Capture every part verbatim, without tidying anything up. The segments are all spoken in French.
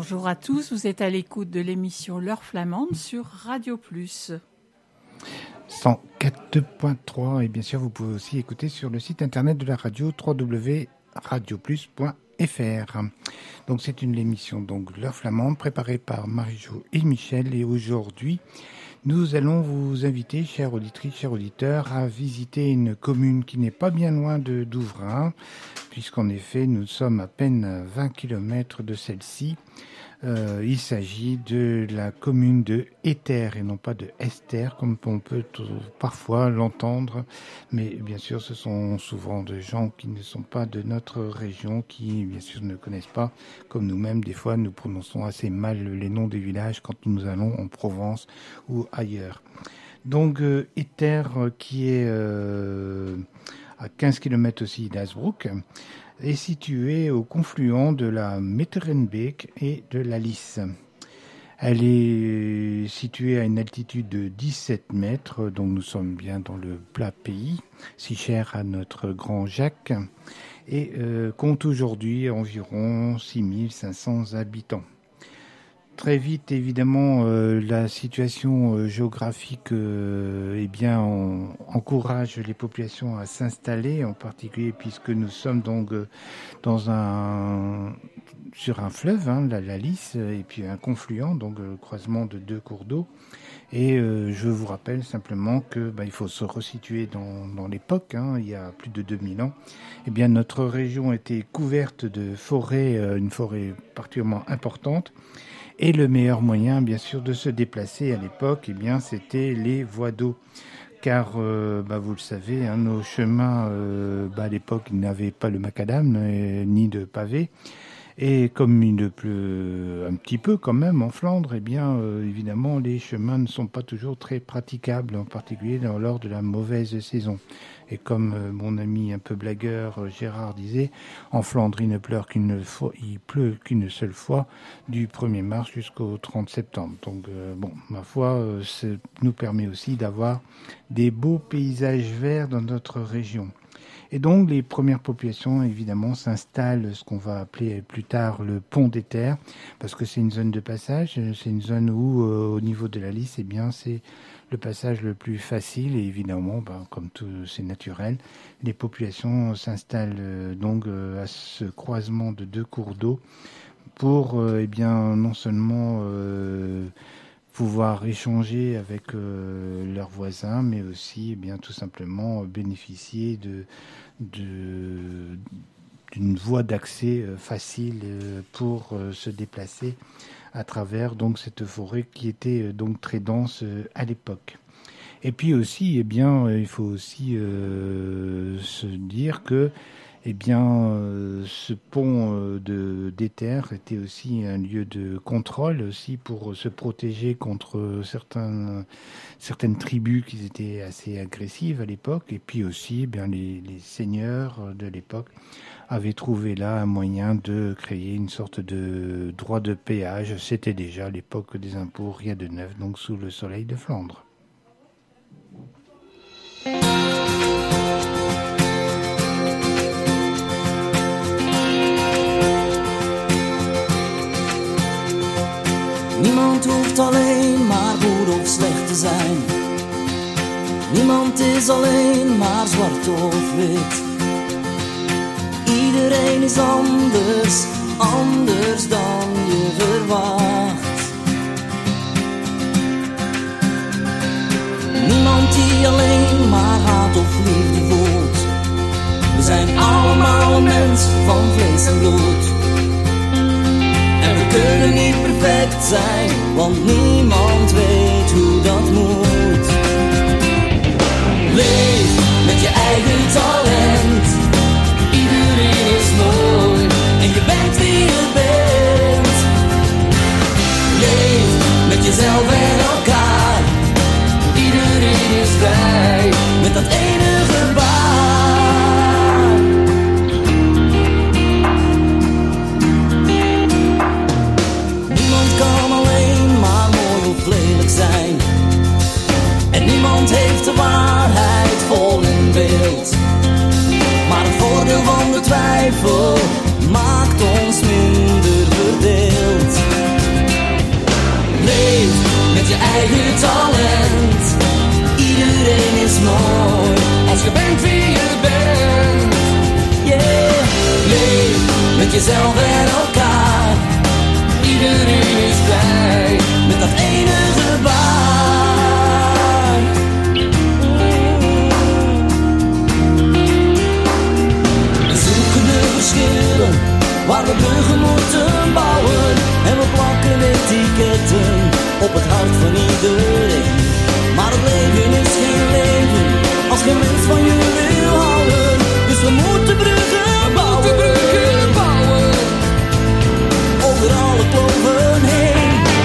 Bonjour à tous, vous êtes à l'écoute de l'émission L'Heure Flamande sur Radio Plus. cent quatre point trois et bien sûr vous pouvez aussi écouter sur le site internet de la radio w w w point radio plus point f r. Donc c'est une émission donc L'Heure Flamande préparée par Marie-Jo et Michel et aujourd'hui nous allons vous inviter, chères auditrices, chers auditeurs, à visiter une commune qui n'est pas bien loin de Douvrin, puisqu'en effet, nous sommes à peine à vingt kilomètres de celle-ci. Euh, il s'agit de la commune de Éther et non pas de Esther, comme on peut t- parfois l'entendre. Mais bien sûr, ce sont souvent des gens qui ne sont pas de notre région, qui bien sûr ne connaissent pas, comme nous-mêmes, des fois nous prononçons assez mal les noms des villages quand nous allons en Provence ou ailleurs. Donc euh, Éther euh, qui est euh, à quinze kilomètres aussi d'Hazebrouck, est située au confluent de la Metterenbeek et de la Lys. Elle est située à une altitude de dix-sept mètres, donc nous sommes bien dans le plat pays, si cher à notre grand Jacques, et euh, compte aujourd'hui environ six mille cinq cents habitants. Très vite, évidemment, euh, la situation euh, géographique euh, eh bien, on encourage les populations à s'installer, en particulier puisque nous sommes donc euh, dans un sur un fleuve, hein, la, la Lys, et puis un confluent, donc le croisement de deux cours d'eau. Et euh, je vous rappelle simplement que bah, il faut se resituer dans, dans l'époque, hein, il y a plus de deux mille ans. Eh bien, notre région était couverte de forêts, euh, une forêt particulièrement importante. Et le meilleur moyen, bien sûr, de se déplacer à l'époque, eh bien, c'était les voies d'eau. Car, euh, bah, vous le savez, hein, nos chemins, euh, bah, à l'époque, ils n'avaient pas le macadam, euh, ni de pavé. Et comme il pleut un petit peu quand même en Flandre, eh bien, euh, évidemment, les chemins ne sont pas toujours très praticables, en particulier dans, lors de la mauvaise saison. Et comme euh, mon ami un peu blagueur euh, Gérard disait, en Flandre, il ne pleure qu'une fois, il pleut qu'une seule fois, du premier mars jusqu'au trente septembre. Donc, euh, bon, ma foi, euh, ça nous permet aussi d'avoir des beaux paysages verts dans notre région. Et donc, les premières populations, évidemment, s'installent ce qu'on va appeler plus tard le pont d'Éther, parce que c'est une zone de passage, c'est une zone où, euh, au niveau de la Lys, eh bien, c'est le passage le plus facile, et évidemment, ben, comme tout, c'est naturel, les populations s'installent euh, donc euh, à ce croisement de deux cours d'eau pour, euh, eh bien, non seulement euh, pouvoir échanger avec euh, leurs voisins, mais aussi eh bien, tout simplement bénéficier de, de, d'une voie d'accès euh, facile euh, pour euh, se déplacer à travers donc, cette forêt qui était euh, donc très dense euh, à l'époque. Et puis aussi, eh bien, il faut aussi euh, se dire que eh bien, euh, ce pont euh, de, d'Éther était aussi un lieu de contrôle aussi pour se protéger contre certains, certaines tribus qui étaient assez agressives à l'époque. Et puis aussi, eh bien, les, les seigneurs de l'époque avaient trouvé là un moyen de créer une sorte de droit de péage. C'était déjà l'époque des impôts, rien de neuf, donc sous le soleil de Flandre. Niemand hoeft alleen maar goed of slecht te zijn. Niemand is alleen maar zwart of wit. Iedereen is anders, anders dan je verwacht. Niemand die alleen maar haat of liefde voelt. We zijn allemaal mensen van vlees en bloed. En we kunnen niet perfect zijn, want niemand weet hoe dat moet. Leef met je eigen talent. Iedereen is mooi en je bent wie je bent. Leef met jezelf en elkaar. Iedereen is vrij met dat ene gebaar. Niemand kan alleen maar mooi of lelijk jezelf en elkaar. Iedereen is blij met dat ene gebaar. We zoeken de verschillen waar we bruggen moeten bouwen. En we plakken etiketten op het hart van iedereen. Maar het leven is geen leven als geen mens van je wil houden. Dus we moeten bruggen bouwen, we moeten bruggen bouwen over alle kloven heen.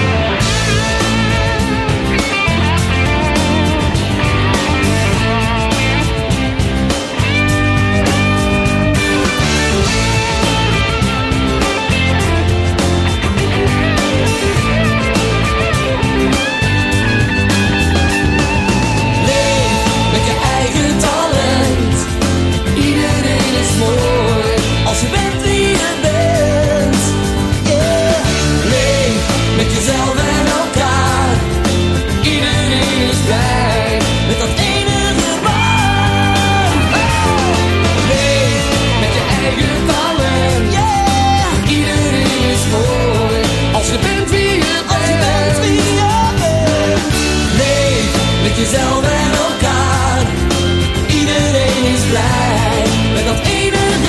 Als je bent wie je bent, yeah. Leef met jezelf en elkaar. Iedereen is blij met dat ene gebaar. Leef met je eigen talent, yeah. Iedereen is mooi als je bent wie je bent. Als je bent wie je bent. Leef met jezelf en elkaar. Iedereen is blij met dat ene gebaar.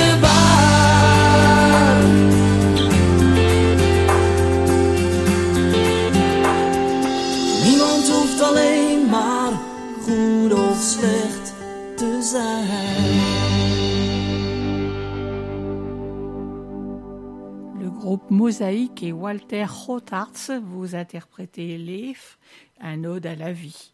Niemand hoeft alleen maar goed of slecht te zijn. Le groupe Mosaïque et Walter Grotarts vous interprétez Leef, un ode à la vie.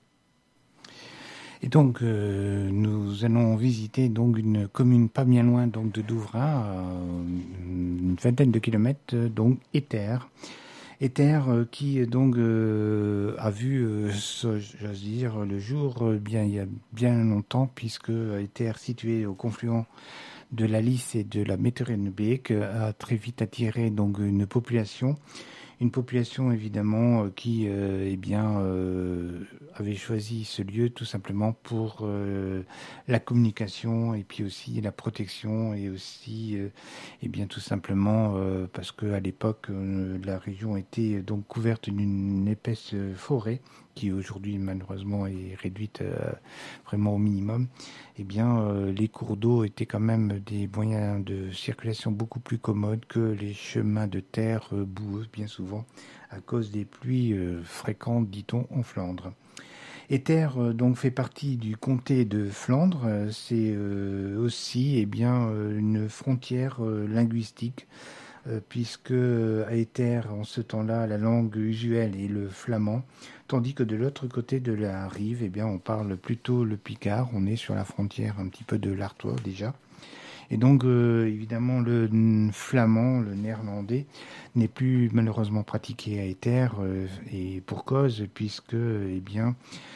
Et donc, euh, nous allons visiter donc une commune pas bien loin donc de Douvrin, euh, une vingtaine de kilomètres, donc Éter. Éter euh, qui donc euh, a vu, euh, j'ose dire, le jour euh, bien il y a bien longtemps, puisque Éter, situé au confluent de la Lys et de la Metterenbeek, a très vite attiré donc une population. Une population évidemment euh, qui euh, eh bien, euh, avait choisi ce lieu tout simplement pour euh, la communication et puis aussi la protection et aussi euh, eh bien, tout simplement euh, parce qu'à l'époque euh, la région était donc couverte d'une épaisse forêt qui aujourd'hui malheureusement est réduite euh, vraiment au minimum. Eh bien, euh, les cours d'eau étaient quand même des moyens de circulation beaucoup plus commodes que les chemins de terre euh, boueux, bien souvent, à cause des pluies euh, fréquentes, dit-on, en Flandre. Éter euh, donc fait partie du comté de Flandre. Euh, c'est euh, aussi eh bien, euh, une frontière euh, linguistique, euh, puisque à Éter, en ce temps-là, la langue usuelle est le flamand, tandis que de l'autre côté de la rive, eh bien, on parle plutôt le picard. On est sur la frontière un petit peu de l'Artois déjà. Et donc, euh, évidemment, le flamand, le néerlandais, n'est plus malheureusement pratiqué à Éter, euh, et pour cause, puisque, eh bien,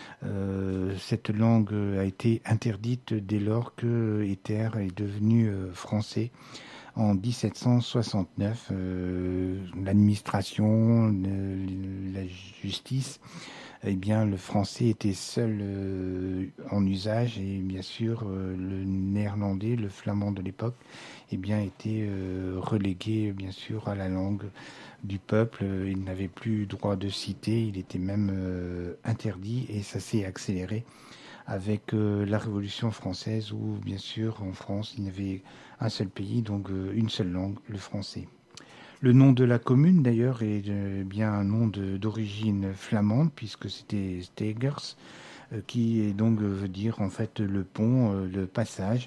euh, cette langue a été interdite dès lors que Éter est devenu euh, français. En dix-sept cent soixante-neuf, euh, l'administration, le, la justice, eh bien, le français était seul euh, en usage et bien sûr euh, le néerlandais, le flamand de l'époque, eh bien, était euh, relégué bien sûr à la langue du peuple. Il n'avait plus droit de citer, il était même euh, interdit et ça s'est accéléré avec euh, la Révolution française où bien sûr en France il y avait un seul pays, donc euh, une seule langue, le français. Le nom de la commune, d'ailleurs, est euh, bien un nom de, d'origine flamande, puisque c'était Stegers, euh, qui est donc euh, veut dire en fait le pont, euh, le passage.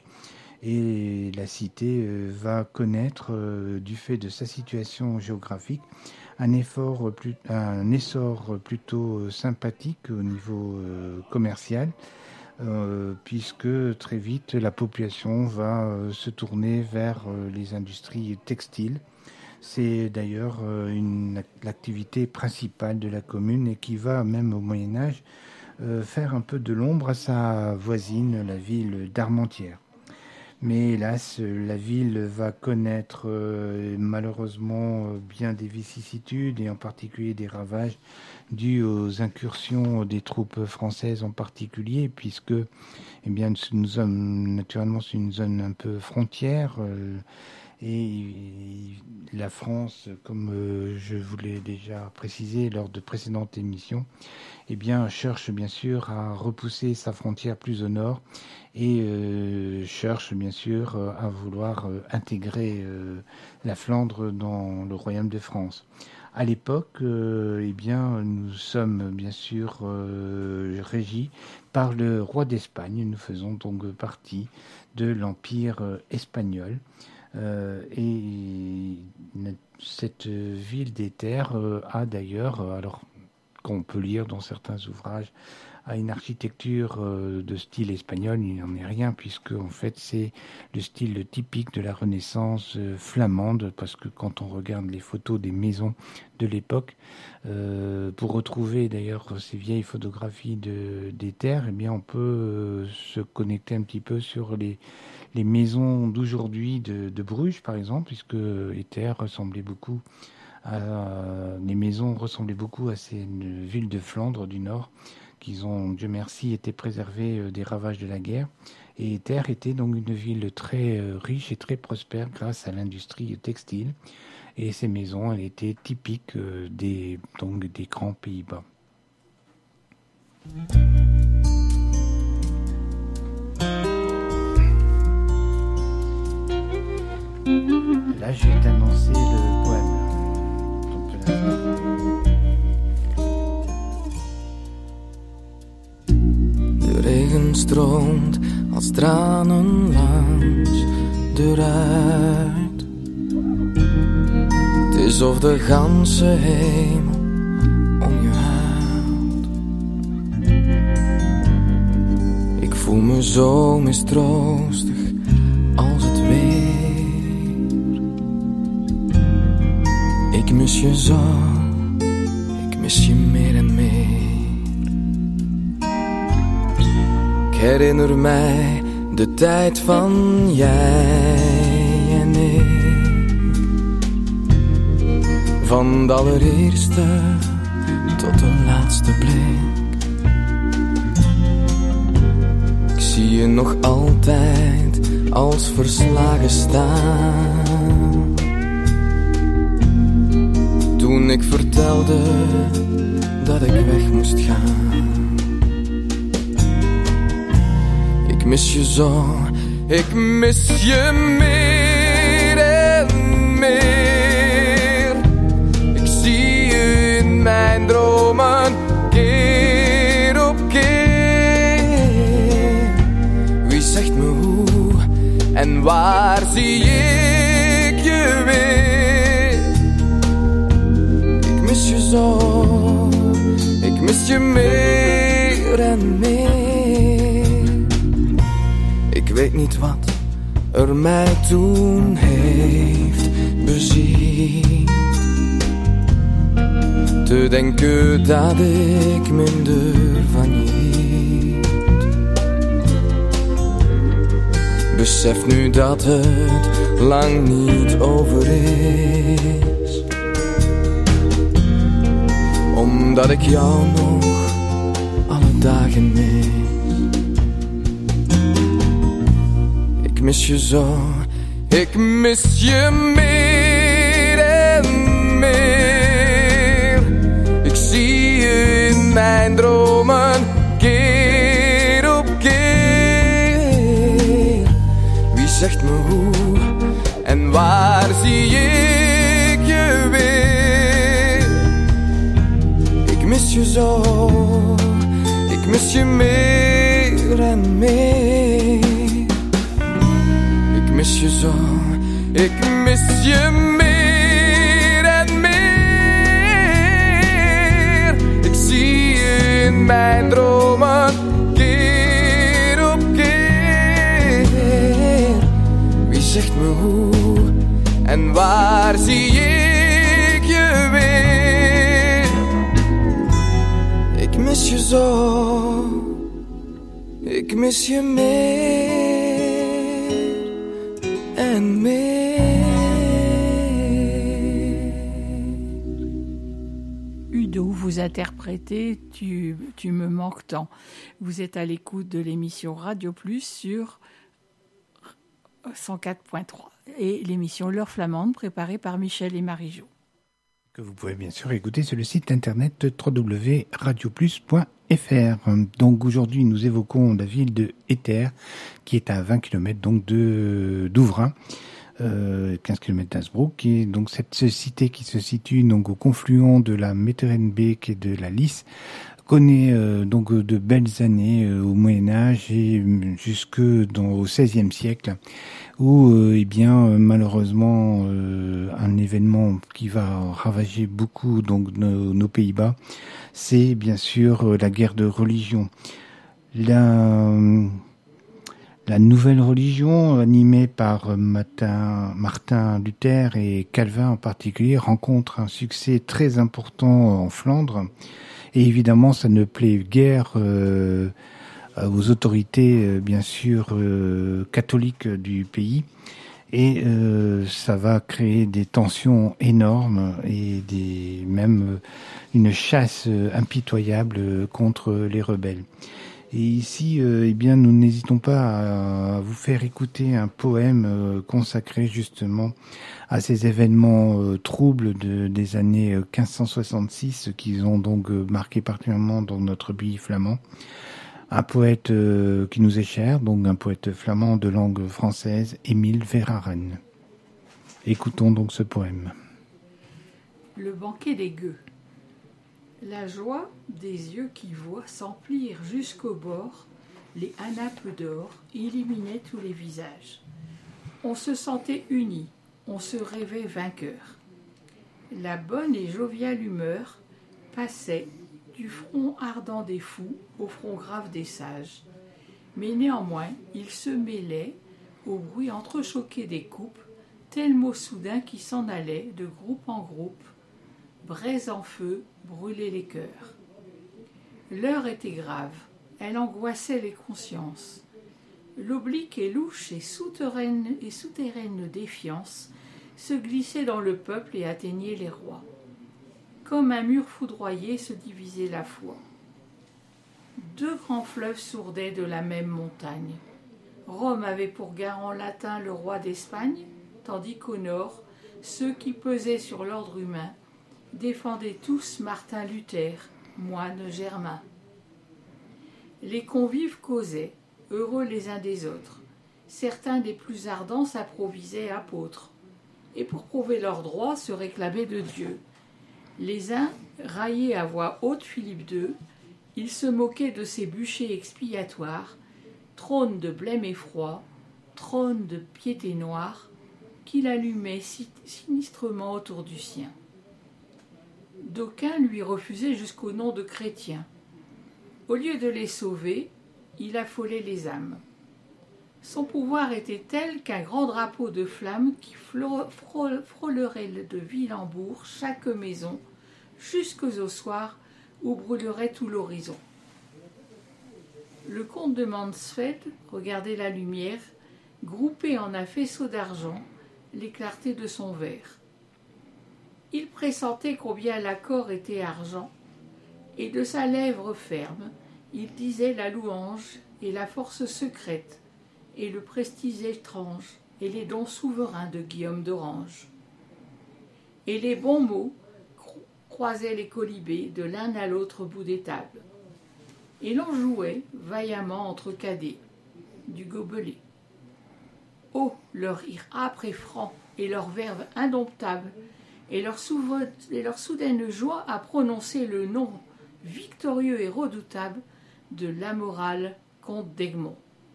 Et la cité euh, va connaître, euh, du fait de sa situation géographique, un, effort, plus, un essor plutôt sympathique au niveau euh, commercial, euh, puisque très vite la population va euh, se tourner vers euh, les industries textiles. C'est d'ailleurs une, l'activité principale de la commune et qui va, même au Moyen-Âge, euh, faire un peu de l'ombre à sa voisine, la ville d'Armentières. Mais hélas, la ville va connaître euh, malheureusement bien des vicissitudes et en particulier des ravages dus aux incursions des troupes françaises en particulier, puisque eh bien, nous sommes naturellement sur une zone un peu frontière. Euh, Et la France, comme euh, je vous l'ai déjà précisé lors de précédentes émissions, eh bien, cherche bien sûr à repousser sa frontière plus au nord et euh, cherche bien sûr à vouloir euh, intégrer euh, la Flandre dans le Royaume de France. À l'époque, euh, eh bien, nous sommes bien sûr euh, régis par le roi d'Espagne. Nous faisons donc partie de l'Empire euh, espagnol. Euh, et cette ville des terres euh, a d'ailleurs, alors qu'on peut lire dans certains ouvrages, a une architecture euh, de style espagnol. Il n'en est rien, puisque en fait c'est le style typique de la Renaissance euh, flamande, parce que quand on regarde les photos des maisons de l'époque, euh, pour retrouver d'ailleurs ces vieilles photographies de, des terres, eh bien on peut euh, se connecter un petit peu sur les les maisons d'aujourd'hui de, de Bruges, par exemple, puisque les terres ressemblaient beaucoup à, les maisons ressemblaient beaucoup à ces villes de Flandre du Nord, qui ont, Dieu merci, été préservées des ravages de la guerre. Et Terre était donc une ville très riche et très prospère grâce à l'industrie textile. Et ces maisons, elles étaient typiques des, donc, des grands Pays-Bas. Là, je vais t'annoncer le poème. De regen stroomt als tranen langs de ruit. Het is of de ganse hemel om je huilt. Ik voel me zo mistroostig als het weer. Ik mis je zo, ik mis je meer en meer. Ik herinner mij de tijd van jij en ik. Van de allereerste tot de laatste blik. Ik zie je nog altijd als verslagen staan. Toen ik vertelde dat ik weg moest gaan. Ik mis je zo, ik mis je meer en meer. Ik zie je in mijn dromen keer op keer. Wie zegt me hoe en waar zie ik je weer? Zo, ik mis je meer en meer. Ik weet niet wat er mij toen heeft bezield. Te denken dat ik minder van je hield. Besef nu dat het lang niet over is. Omdat ik jou nog alle dagen mis. Ik mis je zo, ik mis je meer en meer. Ik zie je in mijn dromen keer op keer. Wie zegt me hoe en waar zie ik je weer? Ik mis je zo, ik mis je meer en meer. Ik mis je zo, ik mis je meer en meer. Ik zie je in mijn dromen keer op keer. Wie zegt me hoe en waar zie ik je weer? Ik mis je zo, ik mis je meer en meer. Udo, vous interprétez tu, tu me manques tant. Vous êtes à l'écoute de l'émission Radio Plus sur cent quatre point trois. et l'émission L'heure flamande préparée par Michel et Marie-Jo. Que vous pouvez bien sûr écouter sur le site internet w w w point radio plus point f r. Donc aujourd'hui, nous évoquons la ville de Éther, qui est à vingt kilomètres donc de d'Ouvrain, euh, quinze kilomètres d'Innsbruck, et donc cette cité qui se situe donc au confluent de la Metterenbeek et de la Lys connaît euh, donc de belles années euh, au Moyen Âge et jusque dans au seizième siècle, où euh, eh bien euh, malheureusement euh, un événement qui va ravager beaucoup donc nos, nos Pays-Bas, c'est bien sûr euh, la guerre de religion. La la nouvelle religion animée par Martin, Martin Luther et Calvin en particulier rencontre un succès très important en Flandre. Et évidemment, ça ne plaît guère euh, aux autorités, euh, bien sûr, euh, catholiques du pays. Et euh, ça va créer des tensions énormes et des, même une chasse impitoyable contre les rebelles. Et ici, euh, eh bien, nous n'hésitons pas à vous faire écouter un poème euh, consacré justement à ces événements euh, troubles de, des années quinze cent soixante-six qui ont donc euh, marqué particulièrement dans notre pays flamand. Un poète euh, qui nous est cher, donc un poète flamand de langue française, Émile Verhaeren. Écoutons donc ce poème. Le banquet des gueux. La joie des yeux qui voient s'emplir jusqu'au bord, les hanapes d'or illuminaient tous les visages. On se sentait unis, on se rêvait vainqueur. La bonne et joviale humeur passait du front ardent des fous au front grave des sages. Mais néanmoins, il se mêlait au bruit entrechoqué des coupes, tel mot soudain qui s'en allait de groupe en groupe, braise en feu, brûler les cœurs. L'heure était grave, elle angoissait les consciences. L'oblique et louche et souterraine, et souterraine défiance se glissait dans le peuple et atteignait les rois. Comme un mur foudroyé se divisait la foi. Deux grands fleuves sourdaient de la même montagne. Rome avait pour garant latin le roi d'Espagne, tandis qu'au nord, ceux qui pesaient sur l'ordre humain défendaient tous Martin Luther, moine germain. Les convives causaient, heureux les uns des autres. Certains des plus ardents s'approvisaient apôtres, et pour prouver leurs droits se réclamaient de Dieu. Les uns raillaient à voix haute Philippe deux, ils se moquaient de ses bûchers expiatoires, trône de blême effroi, trône de piété noire, qu'il allumait sinistrement autour du sien. D'aucuns lui refusaient jusqu'au nom de chrétien. Au lieu de les sauver, il affolait les âmes. Son pouvoir était tel qu'un grand drapeau de flammes qui frôlerait de ville en bourg chaque maison, jusqu'au soir où brûlerait tout l'horizon. Le comte de Mansfeld regardait la lumière, groupée en un faisceau d'argent, les clartés de son verre. Il pressentait combien l'accord était argent, et de sa lèvre ferme, il disait la louange et la force secrète, et le prestige étrange, et les dons souverains de Guillaume d'Orange. Et les bons mots croisaient les colibés de l'un à l'autre bout des tables. Et l'on jouait vaillamment entre cadets, du gobelet. Oh, leur rire âpre et franc, et leur verve indomptable, et leur, souverain, et leur soudaine joie à prononcer le nom victorieux et redoutable de l'amoral comte d'Egmont.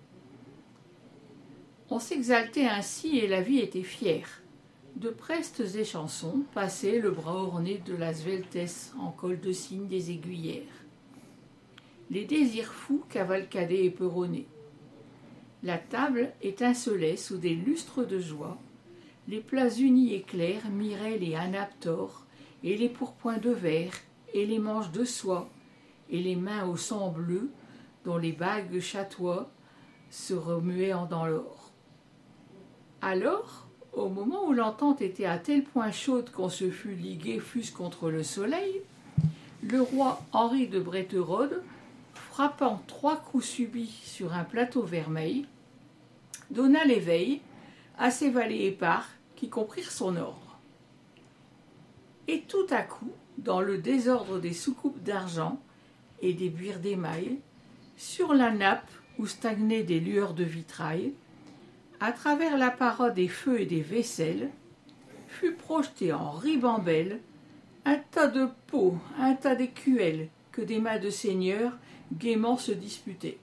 On s'exaltait ainsi et la vie était fière. De prestes et chansons passaient le bras orné de la sveltesse en col de cygne des aiguillères. Les désirs fous cavalcadaient éperonnés. La table étincelait sous des lustres de joie. Les plats unis et clairs miraient les hanapes d'or, et les pourpoints de verre, et les manches de soie, et les mains au sang bleu, dont les bagues chatois se remuaient dans l'or. Alors, au moment où l'entente était à tel point chaude qu'on se fût ligué fût-ce contre le soleil, le roi Henri de Bretterode, frappant trois coups subits sur un plateau vermeil, donna l'éveil à ses valets épars qui comprirent son ordre. Et tout à coup, dans le désordre des soucoupes d'argent et des buires d'émail, sur la nappe où stagnaient des lueurs de vitrail, à travers l'apparat des feux et des vaisselles, fut projeté en ribambelle un tas de pots, un tas d'écuelles que des mains de seigneurs gaiement se disputaient.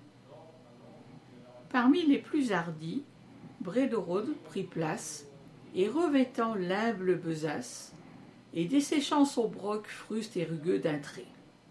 Parmi les plus hardis, Brédorode prit place, et revêtant l'humble besace, et desséchant son broc fruste et rugueux d'un trait.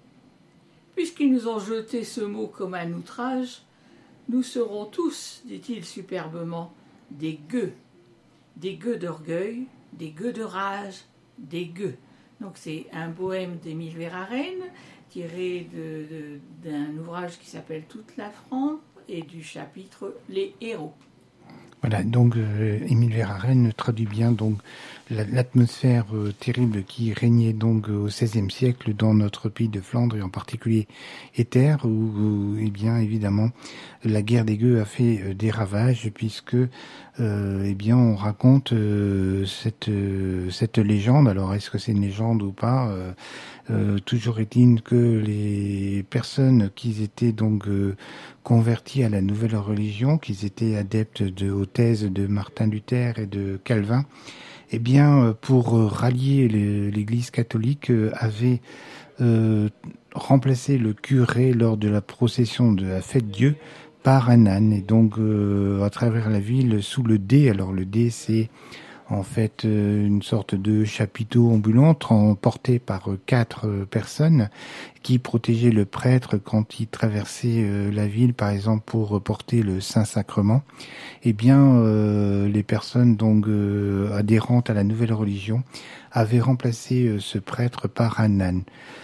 Puisqu'ils nous ont jeté ce mot comme un outrage, nous serons tous, dit-il superbement, des gueux, des gueux d'orgueil, des gueux de rage, des gueux. Donc c'est un poème d'Émile Verhaeren, tiré de, de, d'un ouvrage qui s'appelle Toute la France et du chapitre Les héros. Voilà, donc euh, Émile Verhaeren traduit bien donc la, l'atmosphère euh, terrible qui régnait donc euh, au seizième siècle dans notre pays de Flandre et en particulier Éther, où, où eh bien évidemment la guerre des gueux a fait euh, des ravages puisque euh, eh bien on raconte euh, cette euh, cette légende. Alors est-ce que c'est une légende ou pas? euh, Euh, toujours est-il que les personnes qui étaient donc euh, converties à la nouvelle religion, qui étaient adeptes de, aux thèses de Martin Luther et de Calvin, eh bien, pour rallier les, l'Église catholique, euh, avaient euh, remplacé le curé lors de la procession de la fête Dieu par un âne. Et donc, euh, à travers la ville, sous le dé, alors le dé, c'est en fait euh, une sorte de chapiteau ambulant porté par euh, quatre euh, personnes qui protégeaient le prêtre quand il traversait euh, la ville, par exemple pour porter le Saint-Sacrement. Eh bien, euh, les personnes donc euh, adhérentes à la nouvelle religion avaient remplacé euh, ce prêtre par un âne.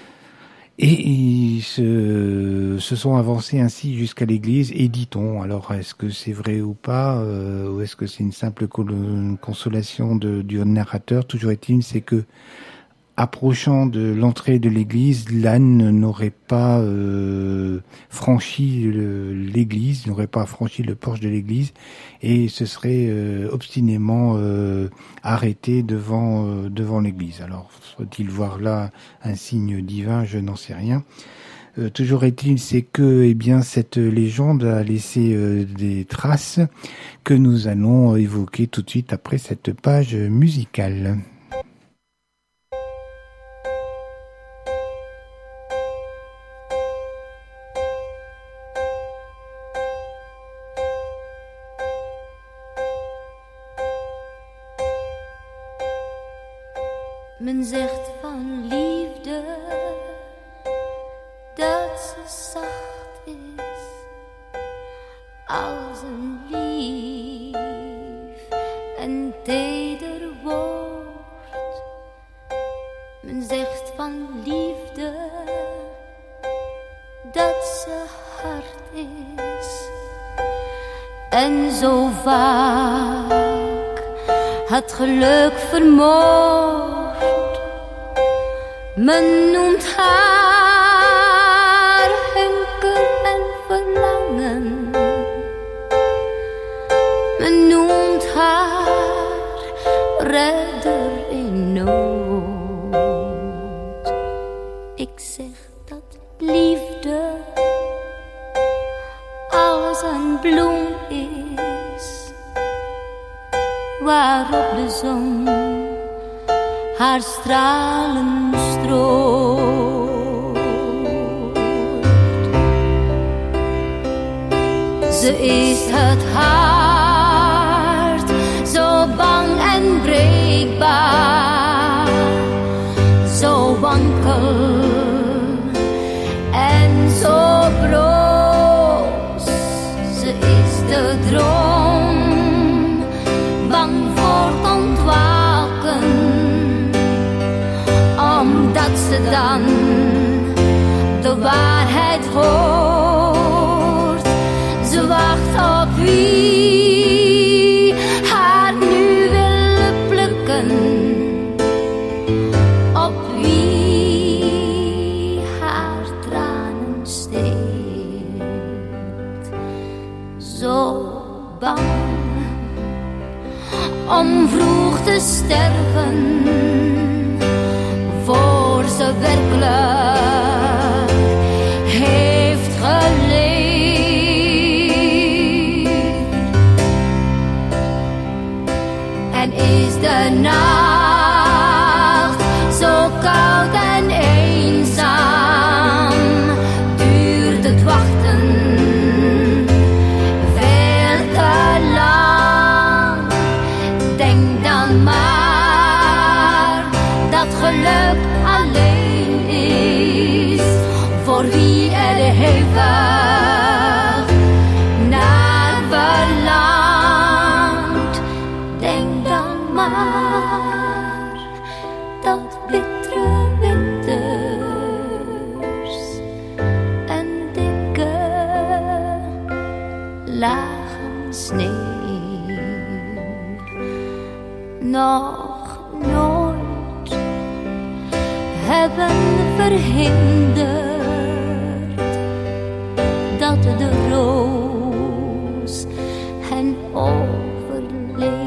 Et ils se, se sont avancés ainsi jusqu'à l'église, et dit-on, alors est-ce que c'est vrai ou pas, euh, ou est-ce que c'est une simple consolation de, du narrateur? Toujours est-il, c'est que, approchant de l'entrée de l'église, l'âne n'aurait pas euh, franchi le, l'église, n'aurait pas franchi le porche de l'église, et se serait euh, obstinément euh, arrêté devant euh, devant l'église. Alors, faut-il voir là un signe divin? Je n'en sais rien. Euh, toujours est-il, c'est que, eh bien, cette légende a laissé euh, des traces que nous allons évoquer tout de suite après cette page musicale. Men zegt van liefde dat ze zacht is als een lief en teder woord. Men zegt van liefde dat ze hard is en zo vaak het geluk vermoord. Men noemt haar hunker en verlangen. Men noemt haar redder in nood. Ik zeg dat liefde als een bloem is, waarop de zon haar stralen strooit. Ze is het hart zo bang en breekbaar, zo wankel en zo broos. Ze is de droom, bang voor het ontwaken, omdat ze dan de waarheid hoort. Ze wacht op wie te sterven voor ze werkelijk heeft geleefd. En is de nacht zo koud en eenzaam, duurt het wachten veel te lang. Denk dan maar dat geluk alleen is voor wie er hevig naar verlangt. Denk dan maar dat bittere winters en dikke lagen sneeuw nog nooit hebben verhinderd dat de roos hen overleeft.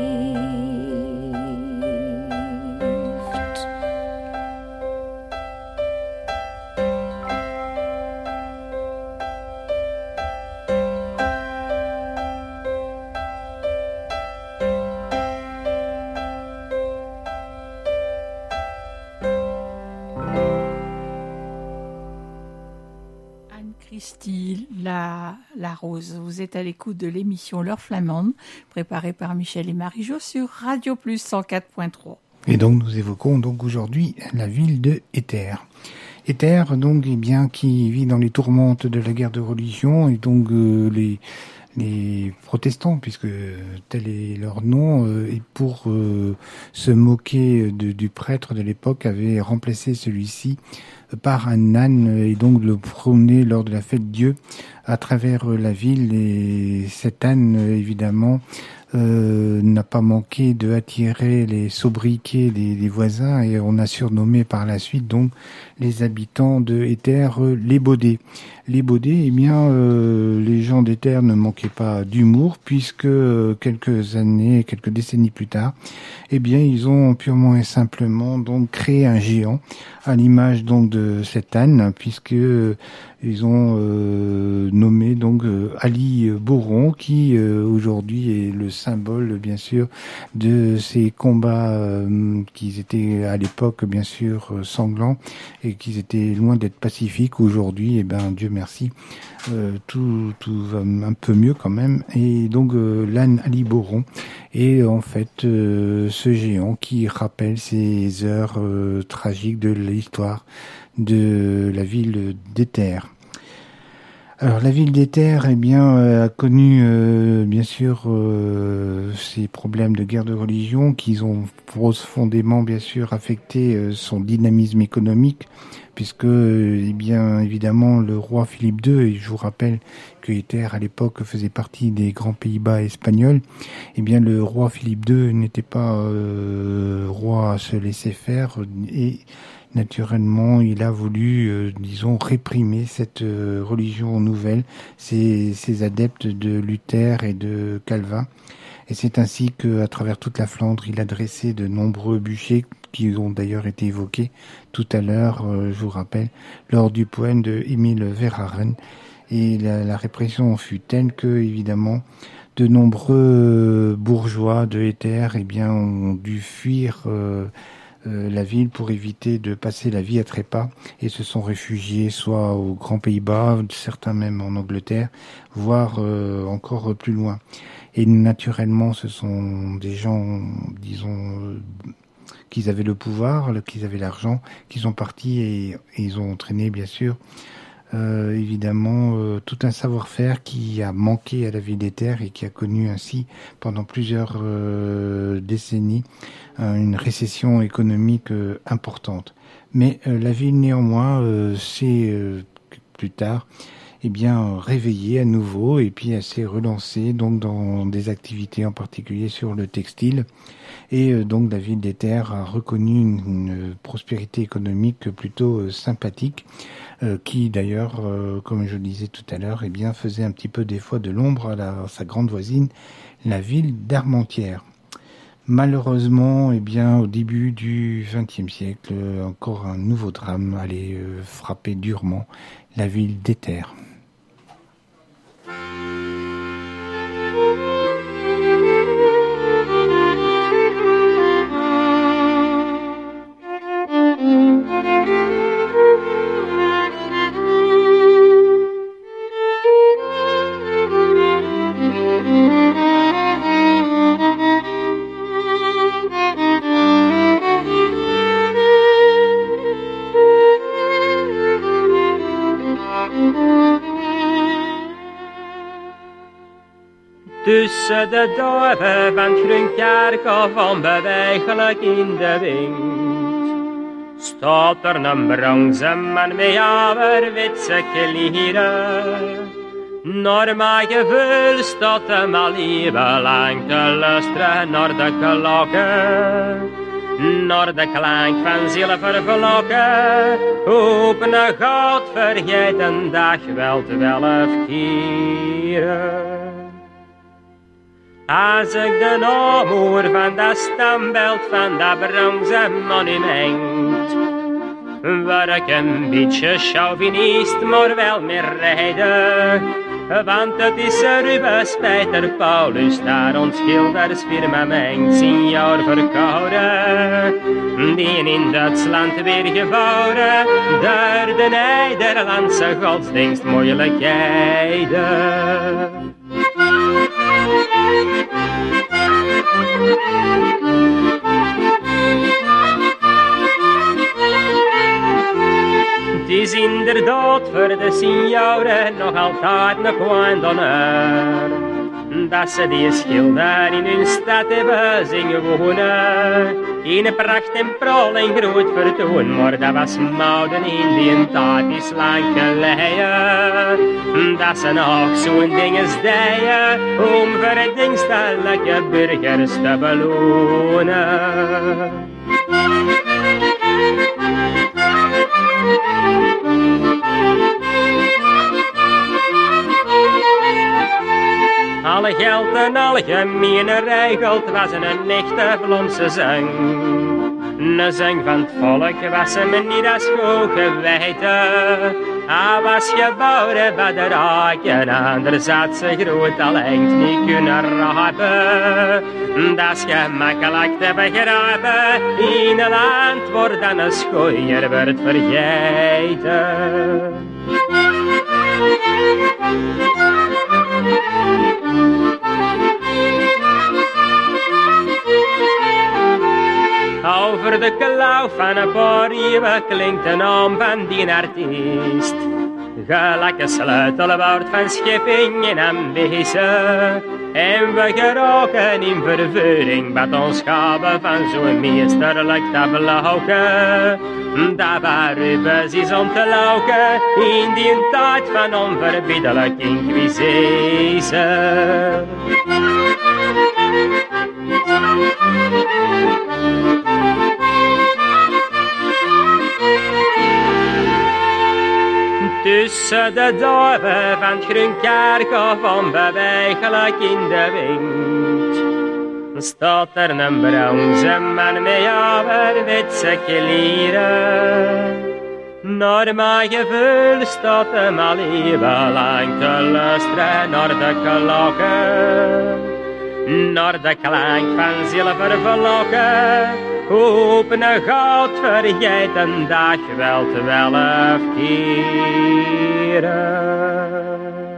Christy, la, la Rose, vous êtes à l'écoute de l'émission L'Heure Flamande, préparée par Michel et Marie-Jo sur Radio Plus cent quatre point trois. Et donc nous évoquons donc aujourd'hui la ville de Éther. Éther, donc, eh bien, qui vit dans les tourmentes de la guerre de religion, et donc euh, les les protestants, puisque tel est leur nom, euh, et pour euh, se moquer de, du prêtre de l'époque, avaient remplacé celui-ci par un âne, et donc le promener lors de la fête Dieu à travers la ville. Et cet âne, évidemment, euh, n'a pas manqué de attirer les sobriquets des, des voisins, et on a surnommé par la suite donc les habitants de Éther les Baudets. Les Baudets, eh bien, euh, les gens d'Éther ne manquaient pas d'humour, puisque euh, quelques années, quelques décennies plus tard, eh bien, ils ont purement et simplement donc créé un géant à l'image donc de cet âne, puisque euh, ils ont euh, nommé donc euh, Ali Boron, qui euh, aujourd'hui est le symbole, bien sûr, de ces combats euh, qui étaient à l'époque, bien sûr, euh, sanglants, et qui étaient loin d'être pacifiques. Aujourd'hui, eh ben, Dieu merci, euh, tout, tout va un peu mieux quand même. Et donc euh, l'âne Ali Boron est en fait euh, ce géant qui rappelle ces heures euh, tragiques de l'histoire de la ville d'Éther. Alors la ville d'Éther, eh bien, euh, a connu euh, bien sûr euh, ces problèmes de guerre de religion qui ont profondément bien sûr affecté euh, son dynamisme économique, puisque euh, eh bien évidemment le roi Philippe deux, et je vous rappelle que Éther à l'époque faisait partie des grands Pays-Bas espagnols, eh bien le roi Philippe deux n'était pas euh, roi à se laisser faire, et naturellement, il a voulu, euh, disons, réprimer cette euh, religion nouvelle, ces, ces adeptes de Luther et de Calvin. Et c'est ainsi qu'à travers toute la Flandre, il a dressé de nombreux bûchers qui ont d'ailleurs été évoqués tout à l'heure, euh, je vous rappelle, lors du poème de Émile Verhaeren. Et la, la répression fut telle que, évidemment, de nombreux bourgeois de Éther, eh bien, ont dû fuir euh, Euh, la ville pour éviter de passer la vie à trépas, et se sont réfugiés soit aux Grands Pays-Bas, certains même en Angleterre, voire euh, encore plus loin. Et naturellement, ce sont des gens, disons, euh, qui avaient le pouvoir, qui avaient l'argent, qui sont partis, et, et ils ont entraîné, bien sûr, Euh, évidemment euh, tout un savoir-faire qui a manqué à la ville d'Éther, et qui a connu ainsi pendant plusieurs euh, décennies euh, une récession économique euh, importante. Mais euh, la ville néanmoins euh, s'est euh, plus tard eh bien réveillée à nouveau, et puis elle s'est relancée donc dans des activités en particulier sur le textile, et euh, donc la ville d'Éther a reconnu une, une prospérité économique plutôt euh, sympathique, euh, qui d'ailleurs, euh, comme je le disais tout à l'heure, eh bien faisait un petit peu des fois de l'ombre à, la, à sa grande voisine, la ville d'Armentières. Malheureusement, eh bien, au début du vingtième siècle, encore un nouveau drame allait euh, frapper durement la ville d'Éter. Tussen de dorpen van Grunkerkhof onbewegelijk in de wind staat er een bronzen man met ouderwetse kleren. Naar mijn gevoel staat hem al eeuwenlang te luisteren naar de klokken, naar de klank van zilvervlokken. Op een goud vergeten dag wel twaalf keren. Als ik de naam hoor van dat standbeeld van dat bronzen monument, word ik een beetje chauvinist, maar wel meer rijden. Want het is Rubens Peter Paulus, daar ons schildersfirmament signaar verkouden, die in Duitsland weer gevouwen, door de Nederlandse godsdienstmoeilijkheden. Het is inderdaad voor de senioren nog altijd een point d'honneur dat ze die schilder in hun stad hebben zien wonen. In pracht en prol en groot vertoon, maar dat was mouden in die tijd is lang geleden. Dat ze nog zo'n dingen deden om verdienstelijke burgers te belonen. Alle geld en algemene regelt was een echte Vlaamse zang. Een zang van het volk was hem niet als goed geweten. Hij was geboren bij de raken, anders had ze groot alleen niet kunnen rapen. Dat is gemakkelijk te begrijpen, in een land waar dan een schooier werd vergeten. Over de klauw van een paar eeuwen klinkt de naam van die artiest. Gelijk een sleutelwoord van schepping en ambitie. En we geraken in vervoering met ons gaven van zo'n meesterlijk tablauwke. Dat waar Rubens is om te lauken in die tijd van onverbiddelijk inquisitie. Tussen de dorpen van het Grunkerkhof onbewegelijk in de wind staat er een bronzen man met ouderwetse kleren. Naar mijn gevoel staat hem al eeuwenlang te luisteren naar de klokken, naar de klank van zilvervlokken. Op een goud vergeten dag wel twaalf keren.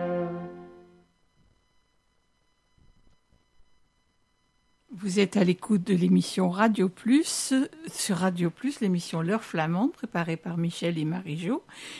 Vous êtes à l'écoute de l'émission Radio Plus, sur Radio Plus, l'émission L'Heure Flamande, préparée par Michel et Marie-Jo.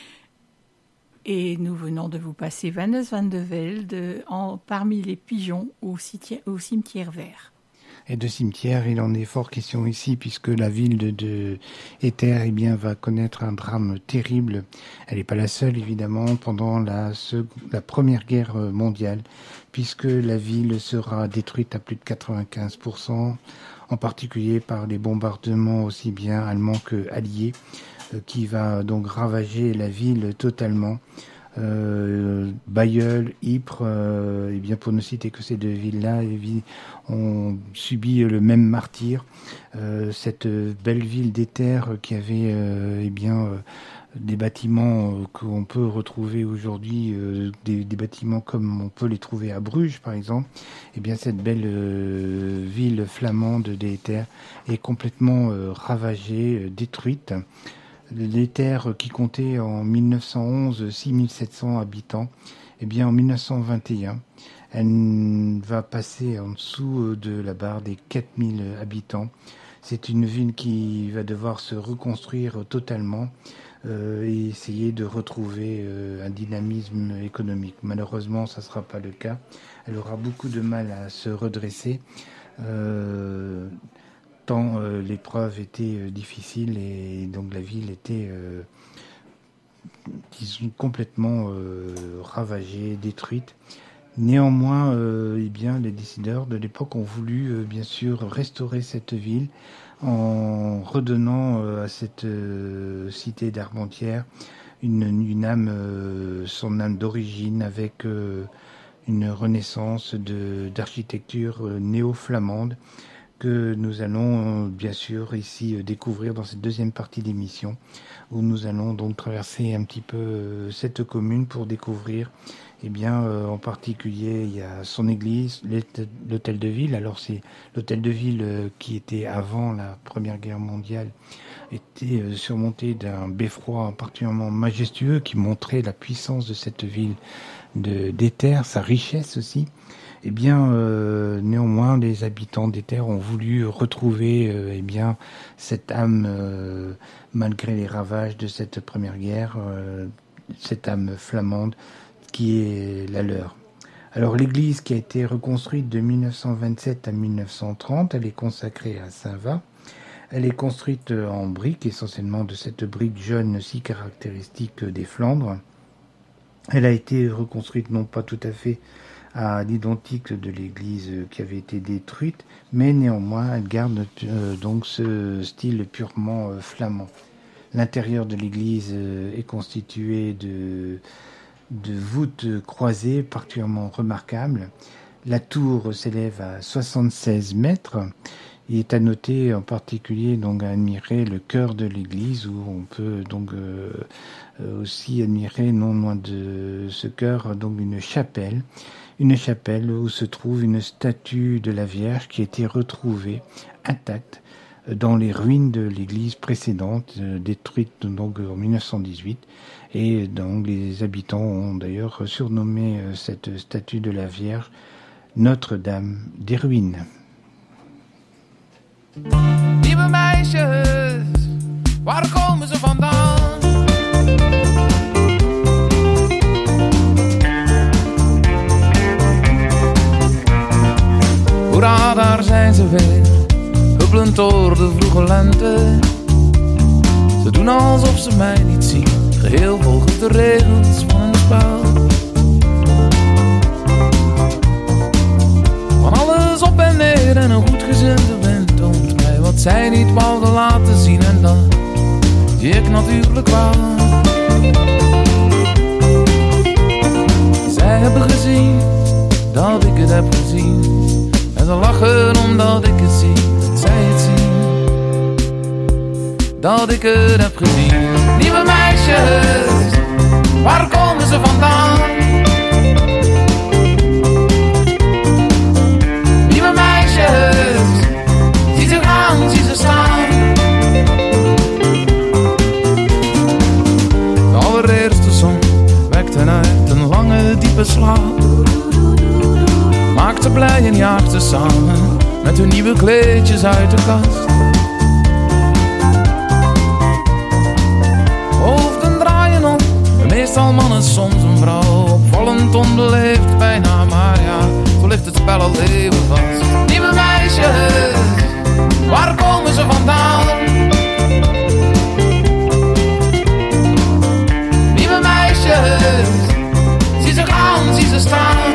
Et nous venons de vous passer Wannes van de Velde en, parmi les pigeons au cimetière, au cimetière vert. Et de cimetière, il en est fort question ici, puisque la ville de, de Éter, eh bien, va connaître un drame terrible. Elle n'est pas la seule, évidemment, pendant la, la Première Guerre mondiale, puisque la ville sera détruite à plus de quatre-vingt-quinze pour cent, en particulier par les bombardements aussi bien allemands que alliés, euh, qui va donc ravager la ville totalement. euh, Bailleul, Ypres, euh, et bien pour ne citer que ces deux villes-là, ont subi le même martyre. Euh, cette belle ville des terres qui avait euh, eh bien euh, des bâtiments euh, qu'on peut retrouver aujourd'hui, euh, des, des bâtiments comme on peut les trouver à Bruges par exemple, et bien cette belle euh, ville flamande des terres est complètement euh, ravagée, euh, détruite. Les terres qui comptaient en mille neuf cent onze six mille sept cents habitants, eh bien en mille neuf cent vingt et un, elle va passer en dessous de la barre des quatre mille habitants. C'est une ville qui va devoir se reconstruire totalement euh, et essayer de retrouver euh, un dynamisme économique. Malheureusement, ça ne sera pas le cas. Elle aura beaucoup de mal à se redresser. Euh, tant euh, l'épreuve était euh, difficile et donc la ville était euh, disons, complètement euh, ravagée, détruite. Néanmoins, euh, eh bien, les décideurs de l'époque ont voulu euh, bien sûr restaurer cette ville en redonnant euh, à cette euh, cité d'Armentières une, une âme, euh, son âme d'origine avec euh, une renaissance de, d'architecture euh, néo-flamande que nous allons bien sûr ici découvrir dans cette deuxième partie d'émission où nous allons donc traverser un petit peu cette commune pour découvrir eh bien euh, en particulier il y a son église, l'hôtel de ville. Alors c'est l'hôtel de ville euh, qui était avant la Première Guerre mondiale était euh, surmonté d'un beffroi particulièrement majestueux qui montrait la puissance de cette ville de des terres, sa richesse aussi. Eh bien, euh, néanmoins, les habitants des terres ont voulu retrouver, euh, eh bien, cette âme, euh, malgré les ravages de cette première guerre, euh, cette âme flamande qui est la leur. Alors, l'église qui a été reconstruite de mille neuf cent vingt-sept à mille neuf cent trente, elle est consacrée à Saint-Va. Elle est construite en briques, essentiellement de cette brique jaune si caractéristique des Flandres. Elle a été reconstruite non pas tout à fait à l'identique de l'église qui avait été détruite, mais néanmoins elle garde euh, donc ce style purement euh, flamand. L'intérieur de l'église euh, est constitué de, de voûtes croisées particulièrement remarquables. La tour s'élève à soixante-seize mètres. Il est à noter en particulier donc à admirer le chœur de l'église où on peut donc euh, aussi admirer non loin de ce chœur donc une chapelle. Une chapelle où se trouve une statue de la Vierge qui a été retrouvée intacte dans les ruines de l'église précédente, détruite donc en mille neuf cent dix-huit. Et donc les habitants ont d'ailleurs surnommé cette statue de la Vierge Notre-Dame des Ruines. Lieve meisjes, waar komen ze vandaan? Hoera, daar zijn ze weer, huppelend door de vroege lente. Ze doen alsof ze mij niet zien, geheel volgens de regels van een spel. Van alles op en neer en een goed gezinde wind toont mij wat zij niet wouden laten zien. En dat zie ik natuurlijk wel. Zij hebben gezien dat ik het heb gezien. En ze lachen omdat ik het zie, dat zij het zien. Dat ik het heb gezien. Lieve meisjes, waar komen ze vandaan? Lieve meisjes, zie ze gaan, zie ze staan. De allereerste zon wekt hen uit een lange diepe slaap. Maakt ze blij en jaagt ze samen met hun nieuwe kleedjes uit de kast. Hoofden draaien om, meestal mannen, soms een vrouw. Opvallend onbeleefd bijna, maar ja, zo ligt het spel al even vast. Lieve meisjes, waar komen ze vandaan? Lieve meisjes, zie ze gaan, zie ze staan.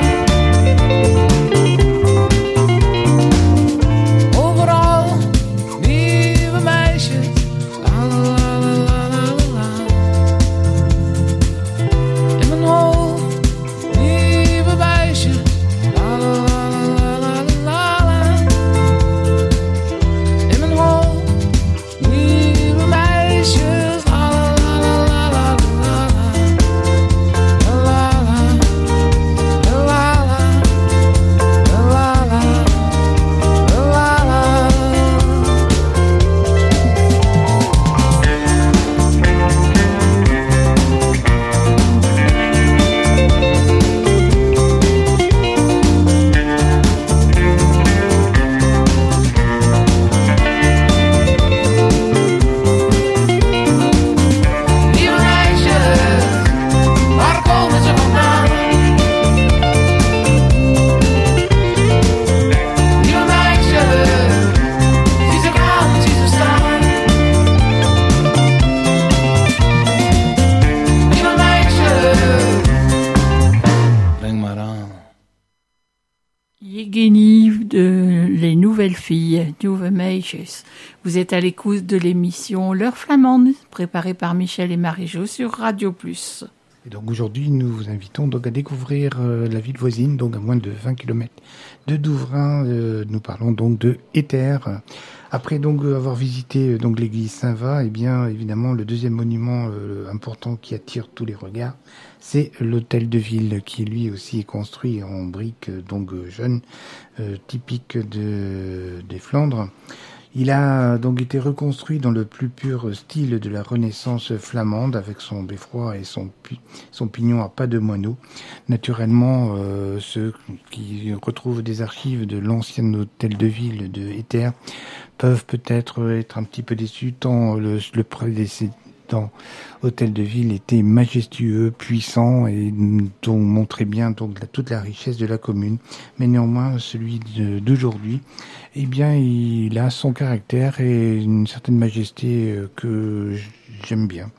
nouvelles filles, Nieuwe Meisjes. Vous êtes à l'écoute de l'émission L'heure flamande, préparée par Michel et Marie-Jo sur Radio Plus. Et donc aujourd'hui, nous vous invitons donc à découvrir euh, la ville voisine, donc à moins de vingt kilomètres de Douvrin. Euh, nous parlons donc de Éter. Après donc avoir visité euh, donc l'église Saint-Va, eh bien évidemment le deuxième monument euh, important qui attire tous les regards, c'est l'hôtel de ville qui lui aussi est construit en briques euh, donc euh, jaunes, euh, typique de des Flandres. Il a donc été reconstruit dans le plus pur style de la Renaissance flamande, avec son beffroi et son, pi- son pignon à pas de moineau. Naturellement, euh, ceux qui retrouvent des archives de l'ancien hôtel de ville de Éter peuvent peut-être être un petit peu déçus, tant le, le précédent hôtel de ville était majestueux, puissant et dont montrait bien donc la, toute la richesse de la commune. Mais néanmoins, celui de, d'aujourd'hui, eh bien, il a son caractère et une certaine majesté euh, que j'aime bien.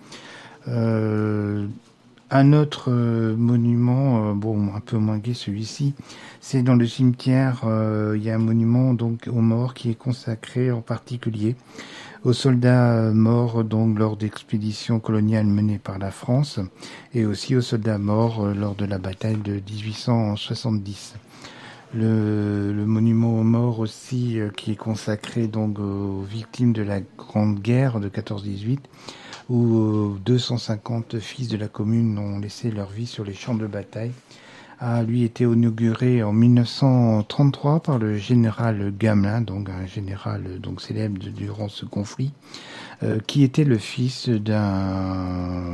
Euh, un autre euh, monument, euh, bon, un peu moins gai celui-ci, c'est dans le cimetière. Euh, il y a un monument donc aux morts qui est consacré en particulier aux soldats morts donc lors d'expéditions coloniales menées par la France et aussi aux soldats morts euh, lors de la bataille de dix-huit cent soixante-dix. Le, le monument aux morts aussi euh, qui est consacré donc aux victimes de la Grande Guerre de quatorze dix-huit, où euh, deux cent cinquante fils de la commune ont laissé leur vie sur les champs de bataille, a lui été inauguré en mille neuf cent trente-trois par le général Gamelin, donc un général donc célèbre de, durant ce conflit, euh, qui était le fils d'un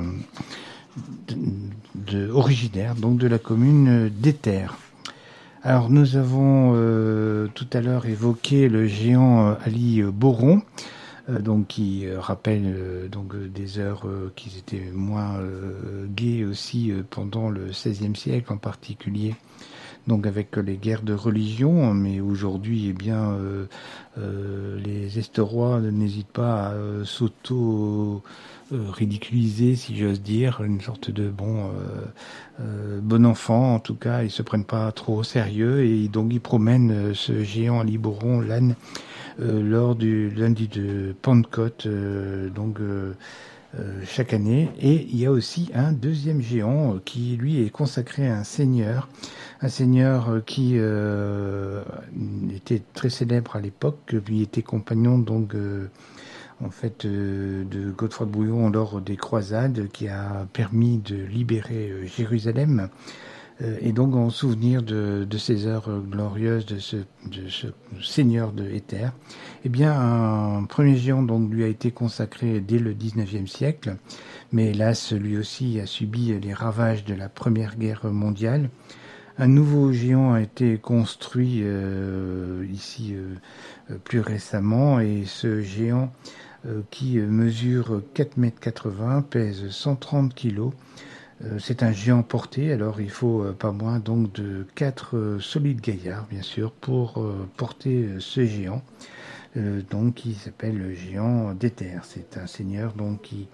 de, de, originaire donc de la commune d'Éter. Alors nous avons euh, tout à l'heure évoqué le géant euh, Ali Boron, euh, donc qui euh, rappelle euh, donc euh, des heures euh, qui étaient moins euh, gaies aussi euh, pendant le seizième siècle en particulier, donc avec euh, les guerres de religion. Mais aujourd'hui, eh bien, euh, euh, les Estorois n'hésitent pas à euh, s'auto euh, ridiculiser, si j'ose dire, une sorte de bon euh, euh, bon enfant. En tout cas, ils se prennent pas trop au sérieux et donc ils promènent euh, ce géant Ali Boron, l'âne, Euh, lors du lundi de Pentecôte, euh, donc euh, euh, chaque année. Et il y a aussi un deuxième géant euh, qui lui est consacré à un seigneur, un seigneur euh, qui euh, était très célèbre à l'époque, lui était compagnon donc euh, en fait euh, de Godefroy de Bouillon lors des croisades, qui a permis de libérer euh, Jérusalem. Et donc, en souvenir de, de ces heures glorieuses de ce, de ce seigneur de Éter, eh bien, un premier géant donc lui a été consacré dès le dix-neuvième siècle, mais hélas, lui aussi a subi les ravages de la Première Guerre mondiale. Un nouveau géant a été construit euh, ici euh, plus récemment, et ce géant euh, qui mesure quatre mètres quatre-vingts pèse cent trente kilos. Euh, c'est un géant porté, alors il faut euh, pas moins donc de quatre euh, solides gaillards, bien sûr, pour euh, porter euh, ce géant, euh, donc qui s'appelle le géant d'Éter. C'est un seigneur donc qui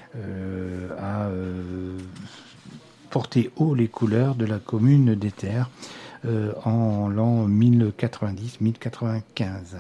euh, a euh, porté haut les couleurs de la commune d'Éter euh, en l'an mille quatre-vingt-dix mille quatre-vingt-quinze.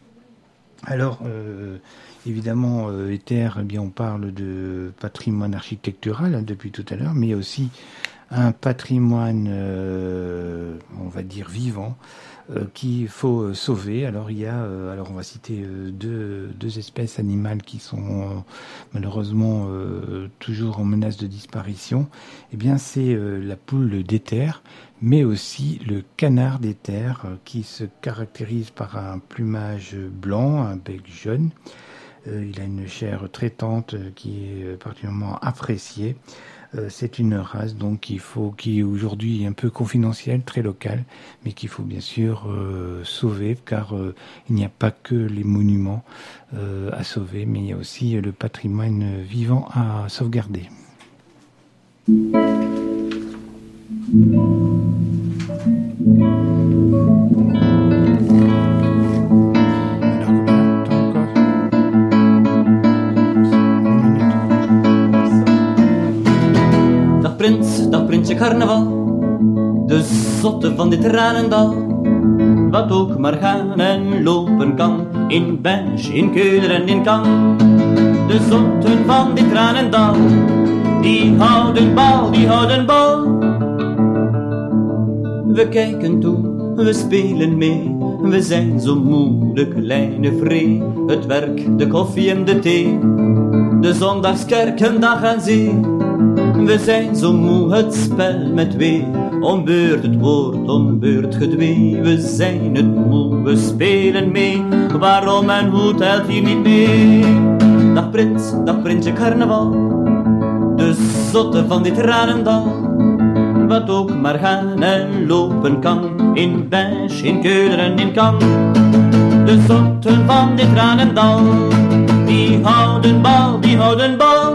Alors, euh, évidemment, euh, Éter, eh bien, on parle de patrimoine architectural hein, depuis tout à l'heure, mais aussi un patrimoine, euh, on va dire, vivant, euh, qu'il faut euh, sauver. Alors, il y a, euh, alors on va citer euh, deux, deux espèces animales qui sont euh, malheureusement euh, toujours en menace de disparition. Eh bien, c'est euh, la poule d'Éter, mais aussi le canard d'Éter, euh, qui se caractérise par un plumage blanc, un bec jaune. Euh, il a une chair traitante euh, qui est euh, particulièrement appréciée. Euh, c'est une race donc qu'il faut, qui aujourd'hui est un peu confidentielle, très locale, mais qu'il faut bien sûr euh, sauver, car euh, il n'y a pas que les monuments euh, à sauver, mais il y a aussi le patrimoine vivant à sauvegarder. Prins, dag prinsje carnaval, de zotte van dit tranendal. wat ook maar gaan en lopen kan, in Beige, in Keulen en in Kan. De zotten van dit Tranendal, die houden bal, die houden bal. We kijken toe, we spelen mee, we zijn zo moe, de kleine vree. Het werk, de koffie en de thee, de zondagskerk en dag aan zee. We zijn zo moe, het spel met wee, om beurt het woord, om beurt gedwee. We zijn het moe, we spelen mee, waarom en hoe telt hier niet mee. Dag prins, dag prinsje carnaval, de zotte van dit Tranendal. Wat ook maar gaan en lopen kan, in Beige, in Keulen en in Kan. De zotten van dit Tranendal, die houden bal, die houden bal.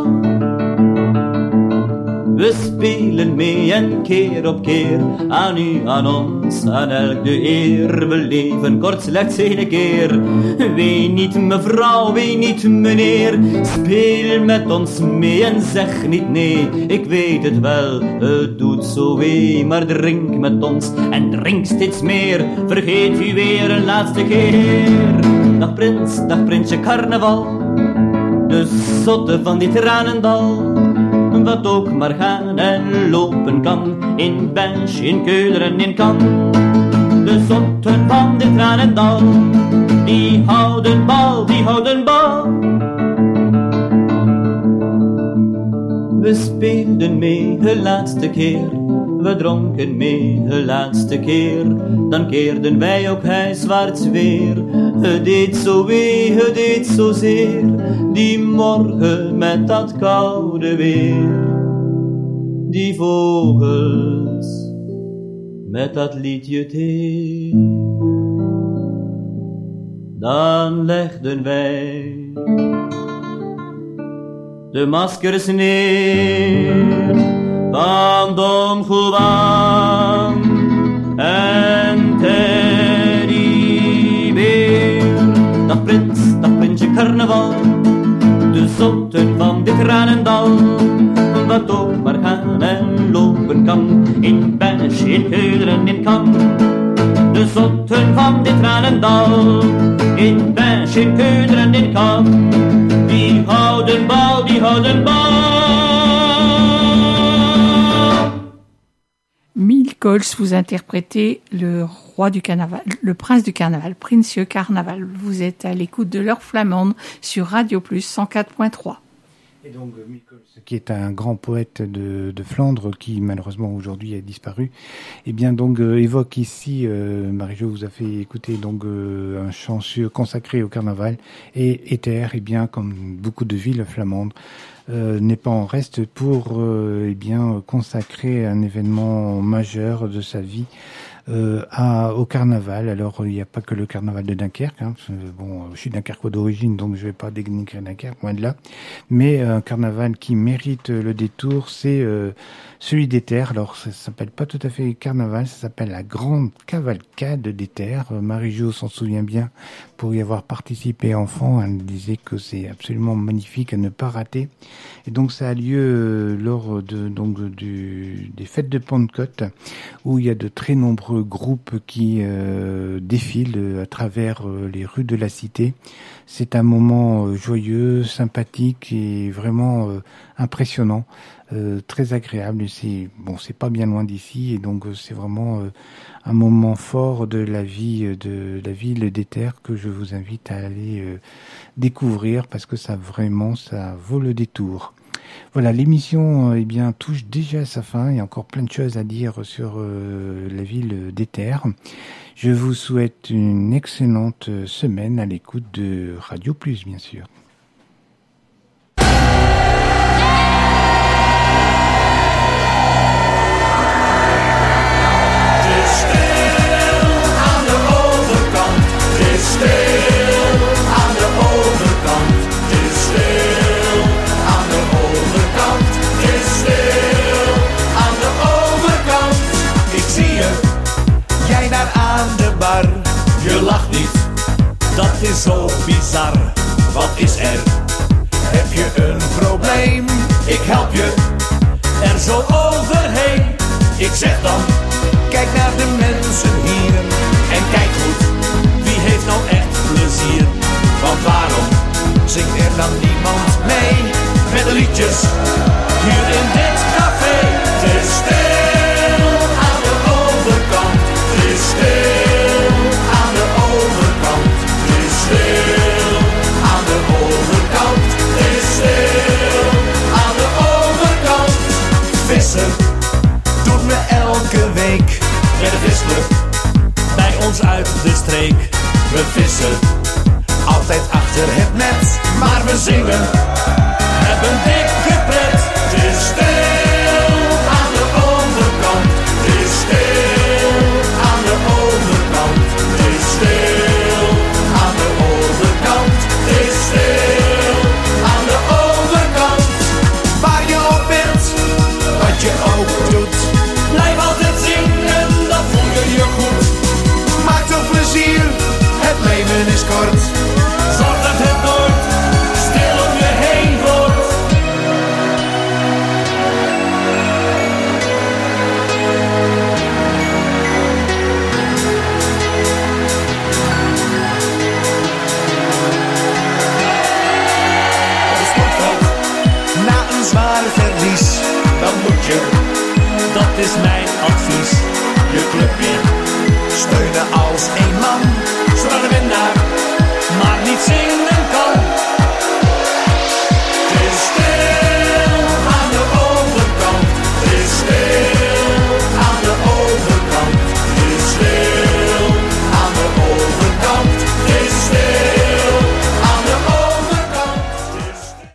We spelen mee en keer op keer, aan u, aan ons, aan elk de eer. We leven kort slechts één keer, wee niet mevrouw, wee niet meneer. Speel met ons mee en zeg niet nee, ik weet het wel, het doet zo wee. Maar drink met ons en drink steeds meer, vergeet u weer een laatste keer. Dag prins, dag prinsje carnaval, de zotte van dit Tranendal. Wat ook maar gaan en lopen kan, in Beige, in Keulen en in Kan. De zotten van dit Tranendal, die houden bal, die houden bal. We speelden mee de laatste keer, we dronken mee de laatste keer. Dan keerden wij ook huiswaarts weer, het deed zo wee, het deed zo zeer. Die morgen met dat koude weer, die vogels met dat liedje thee. Dan legden wij de maskers neer van Don Juan en Teddybeer. Dag prins, dag prinsje carnaval, de zotten van dit Tranendal. Wat ook maar gaan en lopen kan, in Beige, in Keulen en in Kan. De zotten van dit Tranendal, in Beige, in Keulen en in Kan. Die houden bal, die houden bal. Mille Cols, vous interprétez le roi du carnaval, le prince du carnaval, Prinsje Carnaval. Vous êtes à l'écoute de l'heure flamande sur Radio Plus cent quatre point trois. Et donc, Michael, qui est un grand poète de, de Flandre, qui malheureusement aujourd'hui a disparu, eh bien donc euh, évoque ici, euh, Marie-Jo vous a fait écouter donc euh, un chant consacré au carnaval, et Éther, eh bien comme beaucoup de villes flamandes, euh, n'est pas en reste pour euh, eh bien consacrer un événement majeur de sa vie. Euh, à, au carnaval. Alors il n'y a pas que le carnaval de Dunkerque, hein. Bon, je suis dunkerquois d'origine, donc je vais pas dénigrer Dunkerque, loin de là, mais un carnaval qui mérite le détour, c'est euh, celui d'Éther. Alors ça s'appelle pas tout à fait carnaval, ça s'appelle la grande cavalcade d'Éther. Marie-Jo s'en souvient bien, pour y avoir participé enfant, elle disait que c'est absolument magnifique à ne pas rater. Et donc ça a lieu lors de donc du, des fêtes de Pentecôte, où il y a de très nombreux groupes qui euh, défilent à travers euh, les rues de la cité. C'est un moment euh, joyeux, sympathique et vraiment euh, impressionnant, euh, très agréable. Et c'est bon, c'est pas bien loin d'ici, et donc euh, c'est vraiment euh, un moment fort de la vie de la ville d'Éther que je vous invite à aller euh, découvrir, parce que ça vraiment ça vaut le détour. Voilà, l'émission eh bien touche déjà à sa fin. Il y a encore plein de choses à dire sur euh, la ville d'Éther. Je vous souhaite une excellente semaine à l'écoute de Radio Plus, bien sûr. Je lacht niet, dat is zo bizar. Wat is zingt er dan niemand mee met de liedjes hier in dit café. Het is stil aan de overkant, het is stil aan de overkant, het is stil aan de overkant, het is stil aan de overkant. Vissen doet me elke week met de visclub bij ons uit de streek. We vissen altijd achter het net, maar we zingen, hebben dikke pret. Het is stil aan de overkant, het is stil aan de overkant, het is stil aan de overkant, het is stil aan de overkant. Waar je op bent, wat je ook doet, blijf altijd zingen, dan voel je je goed. Maak toch plezier, het leven is kort. Zorg dat het nooit stil om je heen wordt. Op het sportveld, na een zwaar verlies, dan moet je, dat is mijn advies, je clubje steunen als één man, zodat de winnaar